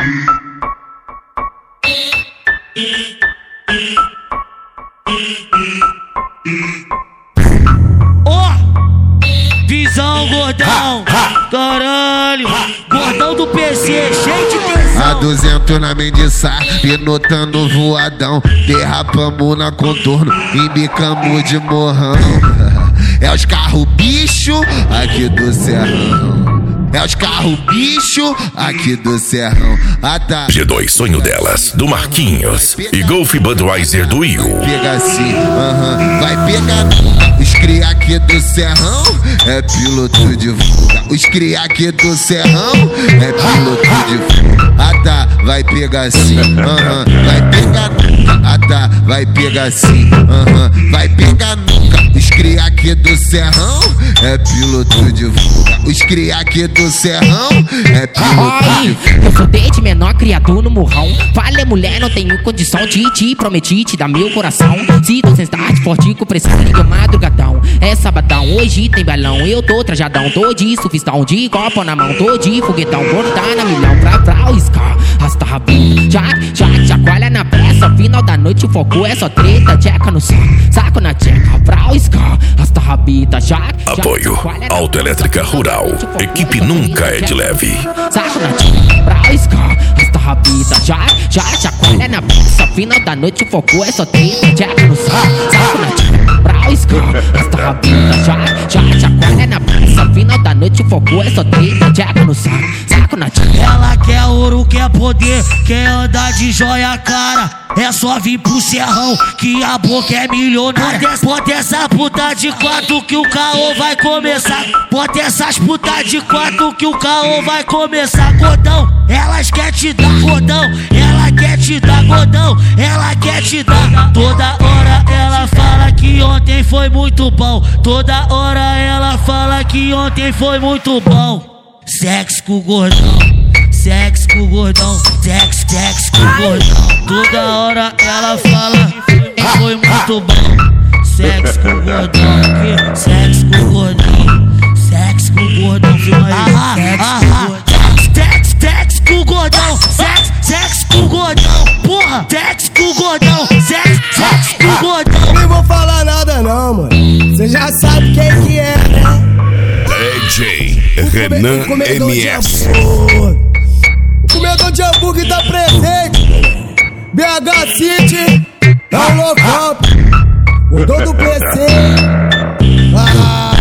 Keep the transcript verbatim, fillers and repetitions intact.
Visão, gordão, caralho, gordão do P C, cheio de tensão. A duzentos na Mendiçar, pinotando voadão. Derrapamos na contorno, embicamos de morrão. É os carro bicho aqui do Serrão. É os carro bicho aqui do Serrão. Ah, tá. G dois Sonho Delas, do Marquinhos. E Golf Budweiser do Will. Pega assim, aham, uh-huh. Vai pegar. Os cria aqui do Serrão é piloto de fuga. Os cria aqui do Serrão é piloto de fuga. Ah, tá, vai pegar assim, aham, uh-huh. Vai pegar. Ah, tá, vai pegar assim, aham, uh-huh. Vai pegar nunca. Os cria aqui do Serrão é piloto de fuga. Os cria aqui do Serrão é piloto de fuga. Eu sou desde menor criado no morrão. Falei, mulher, não tenho condição de te prometi te dar meu coração. Se você está de forte com pressão, liga madrugadão. É sabadão, hoje tem balão. Eu tô trajadão, tô de sufistão, de copo na mão, tô de foguetão. Quando tá na milhão, pra pra o ska, rasta rabinho. Jack, jack, chacoalha na pressa. Final da noite o foco é só treta. Tcheca no saco, saco na tcheca. Pra o ska, rasta rabita. Jack, apoio, Autoelétrica Rural. Equipe nunca é de leve. Saco na tcheca, pra o ska, rasta rabita. Jack, jack, chacoalha na pressa. Final da noite o foco é só treta. Tcheca no saco, saco na tcheca. Pra o ska, rasta rabita. Jack, jack, chacoalha na pressa. Final da noite o foco é só treta. Tcheca no saco, saco na tcheca. Ela quer ouro, quer poder, quer andar de joia cara. É só vir pro Serrão que a boca é milionária. Bota essa puta de quatro que o caô vai começar. Bota essas putas de quatro que o caô vai começar. Gordão, elas quer te dar. Gordão, ela quer te dar. Gordão, ela quer te dar. Toda hora ela fala que ontem foi muito bom. Toda hora ela fala que ontem foi muito bom. Sexo com o gordão, sexo com o gordão, sexo, sexo com o gordão. Toda hora ela fala que foi muito bom. Sexo com o gordão, aqui, sexo com o gordão, sexo com o gordão, filma aí. Sexo, sexo com o gordão, sexo, sexo com o gordão, porra, sexo com o gordão, sexo, sexo com o gordão. Não vou falar nada não, mano. Você já sabe quem que é, né? D J Renan M S. O comedor de hambúrguer tá presente. B H City, tá um local. O dono do P C. Ah.